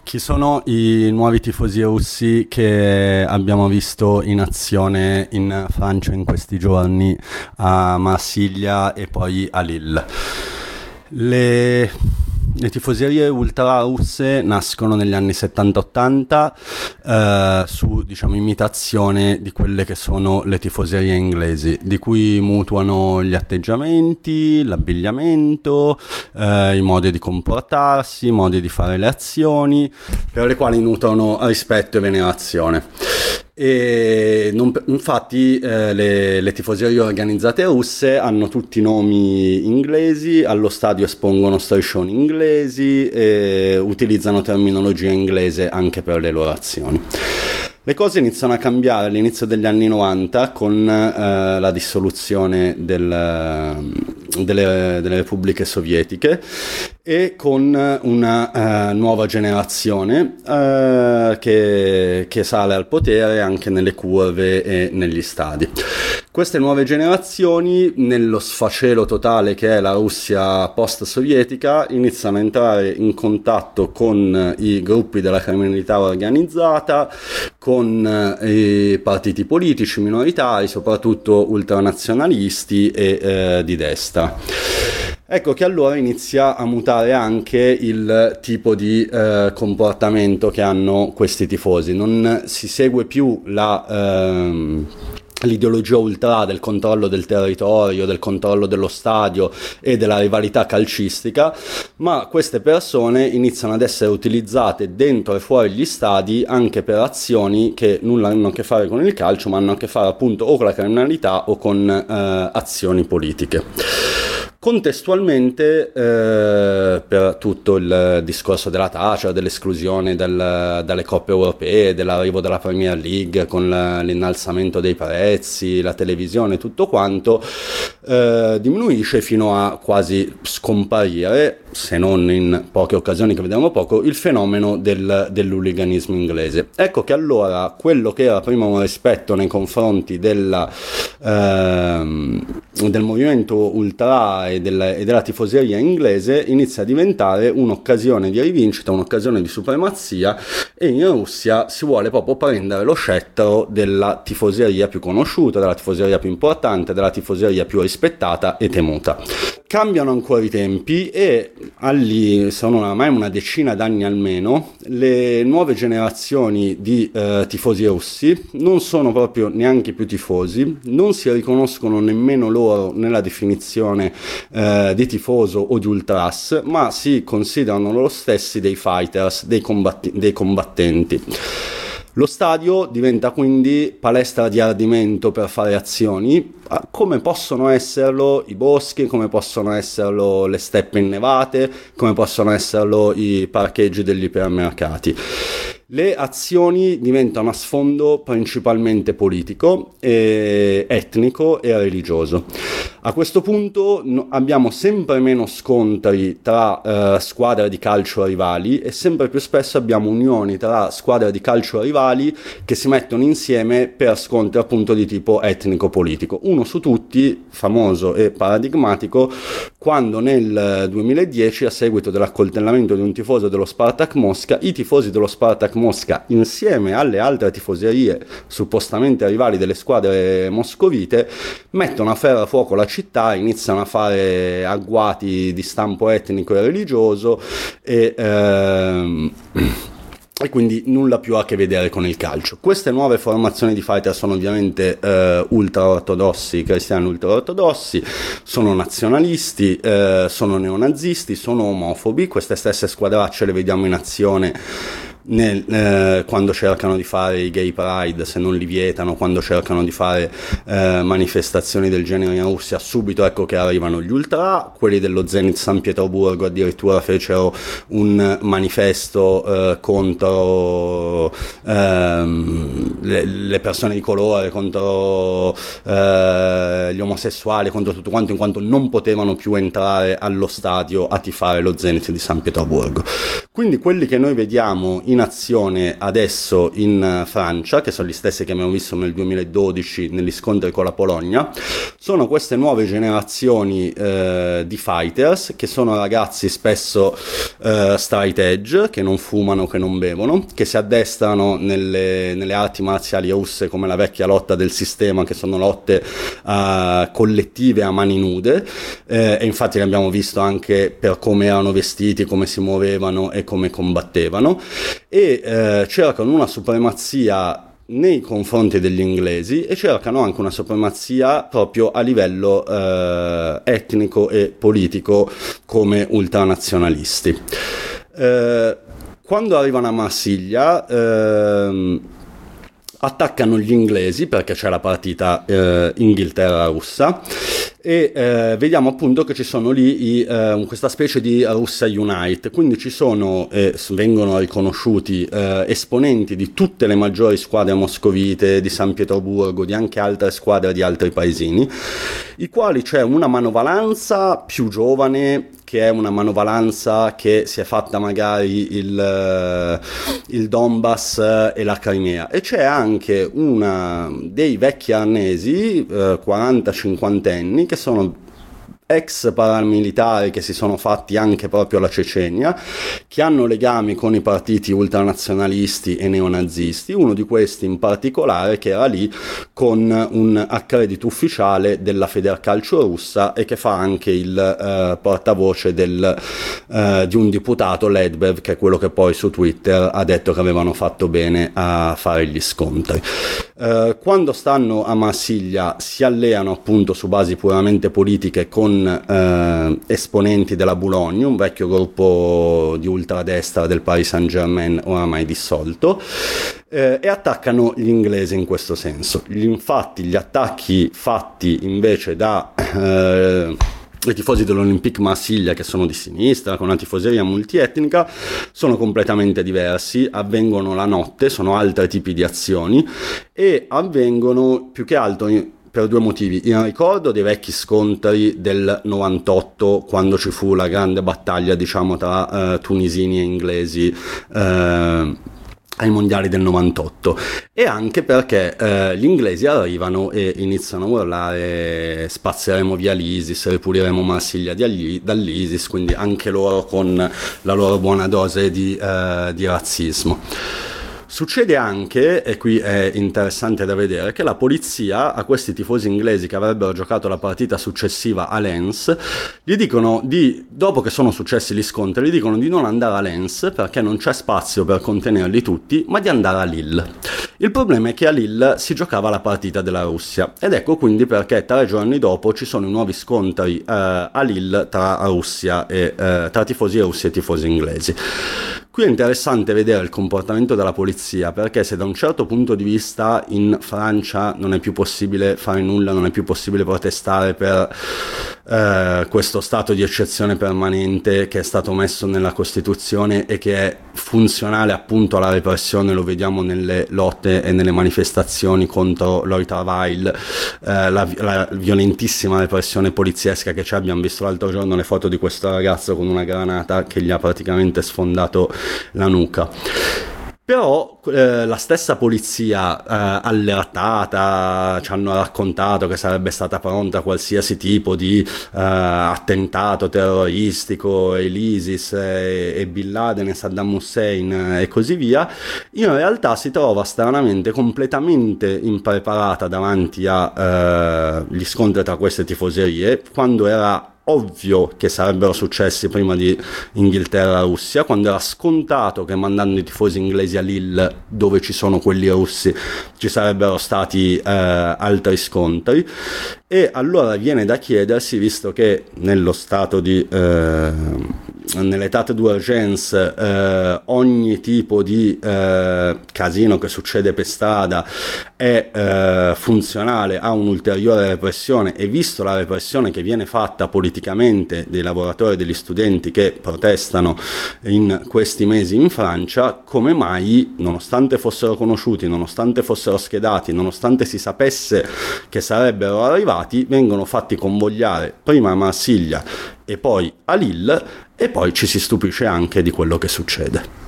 Chi sono i nuovi tifosi russi che abbiamo visto in azione in Francia in questi giorni, a Marsiglia e poi a Lille? Le tifoserie ultra russe nascono negli anni 70-80 su, diciamo, imitazione di quelle che sono le tifoserie inglesi, di cui mutuano gli atteggiamenti, l'abbigliamento, i modi di comportarsi, i modi di fare le azioni, per le quali nutrono rispetto e venerazione. E infatti le tifoserie organizzate russe hanno tutti nomi inglesi, allo stadio espongono striscioni inglesi e utilizzano terminologia inglese anche per le loro azioni. Le cose iniziano a cambiare all'inizio degli anni 90 con la dissoluzione delle repubbliche sovietiche e con una nuova generazione che sale al potere anche nelle curve e negli stadi. Queste nuove generazioni, nello sfacelo totale che è la Russia post-sovietica, iniziano a entrare in contatto con i gruppi della criminalità organizzata, con i partiti politici minoritari, soprattutto ultranazionalisti e di destra. Ecco che allora inizia a mutare anche il tipo di comportamento che hanno questi tifosi. Non si segue più l'ideologia ultra del controllo del territorio, del controllo dello stadio e della rivalità calcistica, ma queste persone iniziano ad essere utilizzate dentro e fuori gli stadi anche per azioni che nulla hanno a che fare con il calcio, ma hanno a che fare appunto o con la criminalità o con azioni politiche. Contestualmente, per tutto il discorso della Thatcher, dell'esclusione dalle coppe europee, dell'arrivo della Premier League con l'innalzamento dei prezzi, la televisione, tutto quanto, diminuisce fino a quasi scomparire, se non in poche occasioni che vediamo poco, il fenomeno dell'hooliganismo inglese. Ecco che allora quello che era prima un rispetto nei confronti del movimento ultra e della tifoseria inglese inizia a diventare un'occasione di rivincita, un'occasione di supremazia, e in Russia si vuole proprio prendere lo scettro della tifoseria più conosciuta, della tifoseria più importante, della tifoseria più rispettata e temuta. Cambiano ancora i tempi e sono ormai una decina d'anni almeno, le nuove generazioni di tifosi russi non sono proprio neanche più tifosi, non si riconoscono nemmeno loro nella definizione di tifoso o di ultras, ma si considerano loro stessi dei fighters, dei combattenti. Lo stadio diventa quindi palestra di ardimento per fare azioni, come possono esserlo i boschi, come possono esserlo le steppe innevate, come possono esserlo i parcheggi degli ipermercati. Le azioni diventano a sfondo principalmente politico, etnico e religioso. A questo punto abbiamo sempre meno scontri tra squadre di calcio rivali e sempre più spesso abbiamo unioni tra squadre di calcio rivali che si mettono insieme per scontri appunto di tipo etnico-politico. Uno su tutti, famoso e paradigmatico, quando nel 2010, a seguito dell'accoltellamento di un tifoso dello Spartak Mosca, i tifosi dello Spartak Mosca, insieme alle altre tifoserie suppostamente rivali delle squadre moscovite, mettono a ferro a fuoco la città, iniziano a fare agguati di stampo etnico e religioso e quindi nulla più ha a che vedere con il calcio. Queste nuove formazioni di fighter sono ovviamente ultra-ortodossi, cristiani ultra-ortodossi, sono nazionalisti, sono neonazisti, sono omofobi. Queste stesse squadracce le vediamo in azione quando cercano di fare i gay pride, se non li vietano, quando cercano di fare manifestazioni del genere in Russia, subito ecco che arrivano gli ultra. Quelli dello Zenit San Pietroburgo addirittura fecero un manifesto contro le persone di colore, contro gli omosessuali, contro tutto quanto, in quanto non potevano più entrare allo stadio a tifare lo Zenit di San Pietroburgo. Quindi quelli che noi vediamo in in azione adesso in Francia, che sono gli stessi che abbiamo visto nel 2012 negli scontri con la Polonia. Sono queste nuove generazioni di fighters, che sono ragazzi spesso straight edge, che non fumano, che non bevono, che si addestrano nelle arti marziali russe come la vecchia lotta del sistema, che sono lotte collettive a mani nude, e infatti li abbiamo visto anche per come erano vestiti, come si muovevano e come combattevano, e cercano una supremazia nei confronti degli inglesi e cercano anche una supremazia proprio a livello etnico e politico come ultranazionalisti. Quando arrivano a Marsiglia attaccano gli inglesi, perché c'è la partita Inghilterra-Russa, e vediamo appunto che ci sono lì questa specie di Russia Unite, quindi ci sono vengono riconosciuti esponenti di tutte le maggiori squadre moscovite, di San Pietroburgo, di anche altre squadre di altri paesini, i quali c'è una manovalanza più giovane, che è una manovalanza che si è fatta magari il Donbass e la Crimea, e c'è anche dei vecchi arnesi 40-50enni che sono ex paramilitari che si sono fatti anche proprio la Cecenia, che hanno legami con i partiti ultranazionalisti e neonazisti, uno di questi in particolare che era lì con un accredito ufficiale della Federcalcio russa e che fa anche il portavoce di un deputato, Ledbev, che è quello che poi su Twitter ha detto che avevano fatto bene a fare gli scontri. Quando stanno a Marsiglia si alleano appunto su basi puramente politiche con esponenti della Boulogne, un vecchio gruppo di ultradestra del Paris Saint-Germain oramai dissolto, e attaccano gli inglesi in questo senso. Infatti gli attacchi fatti invece i tifosi dell'Olympique Marsiglia, che sono di sinistra, con una tifoseria multietnica, sono completamente diversi, avvengono la notte, sono altri tipi di azioni e avvengono più che altro per due motivi: in ricordo dei vecchi scontri del 98, quando ci fu la grande battaglia, diciamo, tra tunisini e inglesi ai mondiali del 98, e anche perché gli inglesi arrivano e iniziano a urlare spazzeremo via l'ISIS, ripuliremo Marsiglia dall'ISIS, quindi anche loro con la loro buona dose di razzismo. Succede anche, e qui è interessante da vedere, che la polizia a questi tifosi inglesi che avrebbero giocato la partita successiva a Lens gli dicono dopo che sono successi gli scontri, gli dicono di non andare a Lens perché non c'è spazio per contenerli tutti, ma di andare a Lille. Il problema è che a Lille si giocava la partita della Russia, ed ecco quindi perché 3 giorni dopo ci sono i nuovi scontri a Lille tra tifosi russi e tifosi inglesi. Qui è interessante vedere il comportamento della polizia, perché se da un certo punto di vista in Francia non è più possibile fare nulla, non è più possibile protestare per questo stato di eccezione permanente che è stato messo nella Costituzione e che è funzionale appunto alla repressione, lo vediamo nelle lotte e nelle manifestazioni contro Lloyd Travail, la violentissima repressione poliziesca che abbiamo visto l'altro giorno, le foto di questo ragazzo con una granata che gli ha praticamente sfondato la nuca. Però la stessa polizia allertata ci hanno raccontato che sarebbe stata pronta a qualsiasi tipo di attentato terroristico, e l'ISIS e Bin Laden e Saddam Hussein e così via. In realtà si trova stranamente completamente impreparata davanti agli scontri tra queste tifoserie, quando era ovvio che sarebbero successi prima di Inghilterra-Russia, quando era scontato che mandando i tifosi inglesi a Lille, dove ci sono quelli russi, ci sarebbero stati altri scontri. E allora viene da chiedersi, visto che nello stato nell'état d'urgence ogni tipo di casino che succede per strada è funzionale a un'ulteriore repressione, e visto la repressione che viene fatta politicamente dei lavoratori e degli studenti che protestano in questi mesi in Francia, come mai, nonostante fossero conosciuti, nonostante fossero schedati, nonostante si sapesse che sarebbero arrivati, vengono fatti convogliare prima a Marsiglia e poi a Lille, e poi ci si stupisce anche di quello che succede.